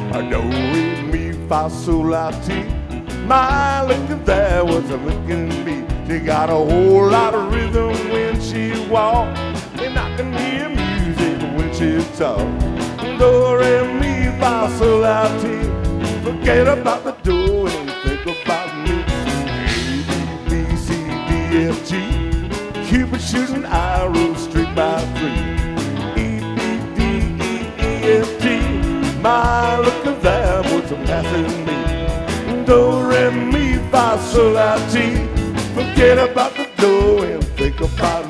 Do, re, mi, fa, sol, la, ti. My looking there was a looking me. She got a whole lot of rhythm when she walked, and I can hear music when she talks. Do, re, mi, fa, sol, la, ti. Forget about the do and think about me. A, B, B, C, D, F, G. Cupid shooting arrows straight by three. E, B, D, E, E, F, G. My looking there was a passing me. Do, re, mi, fa, sol, la, ti. Forget about the do and think about